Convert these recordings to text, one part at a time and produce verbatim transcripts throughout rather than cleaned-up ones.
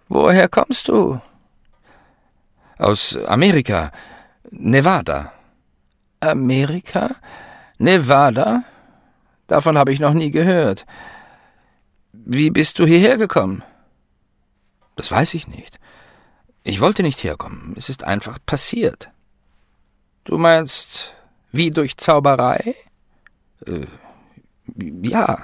»Woher kommst du?« »Aus Amerika, Nevada.« »Amerika? Nevada? Davon habe ich noch nie gehört. Wie bist du hierher gekommen?« »Das weiß ich nicht. Ich wollte nicht herkommen. Es ist einfach passiert.« »Du meinst, wie durch Zauberei?« »Äh, ja.«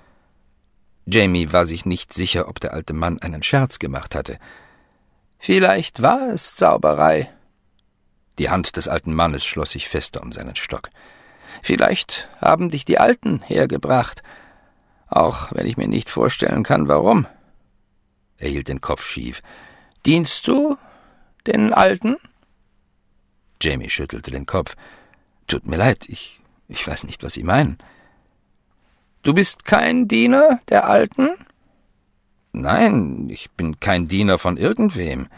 Jamie war sich nicht sicher, ob der alte Mann einen Scherz gemacht hatte. »Vielleicht war es Zauberei.« Die Hand des alten Mannes schloss sich fester um seinen Stock. »Vielleicht haben dich die Alten hergebracht, auch wenn ich mir nicht vorstellen kann, warum.« Er hielt den Kopf schief. »Dienst du den Alten?« Jamie schüttelte den Kopf. »Tut mir leid, ich, ich weiß nicht, was Sie meinen.« »Du bist kein Diener der Alten?« »Nein, ich bin kein Diener von irgendwem.«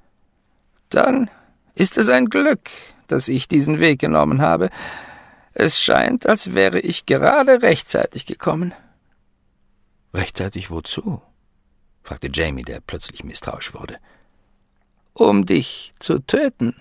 »Dann ist es ein Glück, dass ich diesen Weg genommen habe. Es scheint, als wäre ich gerade rechtzeitig gekommen.« »Rechtzeitig wozu?« fragte Jamie, der plötzlich misstrauisch wurde. »Um dich zu töten.«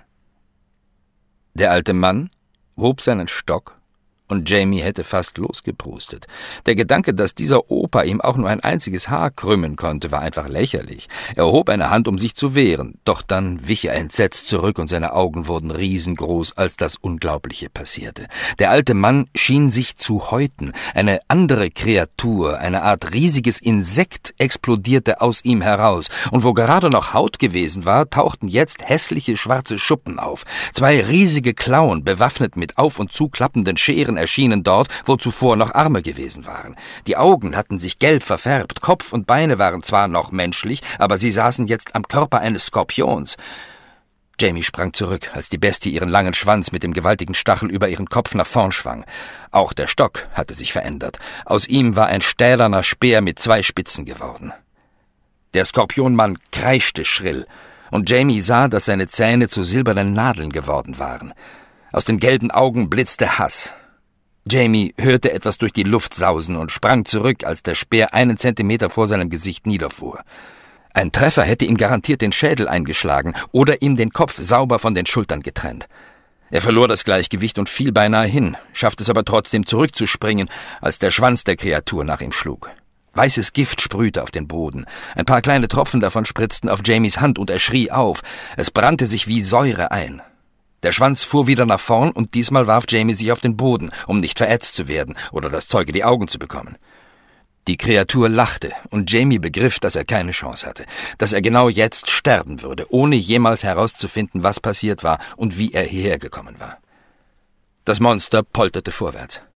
Der alte Mann hob seinen Stock, und Jamie hätte fast losgeprustet. Der Gedanke, dass dieser Opa ihm auch nur ein einziges Haar krümmen konnte, war einfach lächerlich. Er hob eine Hand, um sich zu wehren, doch dann wich er entsetzt zurück und seine Augen wurden riesengroß, als das Unglaubliche passierte. Der alte Mann schien sich zu häuten. Eine andere Kreatur, eine Art riesiges Insekt, explodierte aus ihm heraus, und wo gerade noch Haut gewesen war, tauchten jetzt hässliche schwarze Schuppen auf. Zwei riesige Klauen, bewaffnet mit auf- und zuklappenden Scheren, erschienen dort, wo zuvor noch Arme gewesen waren. Die Augen hatten sich gelb verfärbt, Kopf und Beine waren zwar noch menschlich, aber sie saßen jetzt am Körper eines Skorpions. Jamie sprang zurück, als die Bestie ihren langen Schwanz mit dem gewaltigen Stachel über ihren Kopf nach vorn schwang. Auch der Stock hatte sich verändert. Aus ihm war ein stählerner Speer mit zwei Spitzen geworden. Der Skorpionmann kreischte schrill, und Jamie sah, dass seine Zähne zu silbernen Nadeln geworden waren. Aus den gelben Augen blitzte Hass. Jamie hörte etwas durch die Luft sausen und sprang zurück, als der Speer einen Zentimeter vor seinem Gesicht niederfuhr. Ein Treffer hätte ihm garantiert den Schädel eingeschlagen oder ihm den Kopf sauber von den Schultern getrennt. Er verlor das Gleichgewicht und fiel beinahe hin, schaffte es aber trotzdem zurückzuspringen, als der Schwanz der Kreatur nach ihm schlug. Weißes Gift sprühte auf den Boden. Ein paar kleine Tropfen davon spritzten auf Jamies Hand und er schrie auf. Es brannte sich wie Säure ein. Der Schwanz fuhr wieder nach vorn und diesmal warf Jamie sich auf den Boden, um nicht verätzt zu werden oder das Zeug in die Augen zu bekommen. Die Kreatur lachte und Jamie begriff, dass er keine Chance hatte, dass er genau jetzt sterben würde, ohne jemals herauszufinden, was passiert war und wie er hierher gekommen war. Das Monster polterte vorwärts.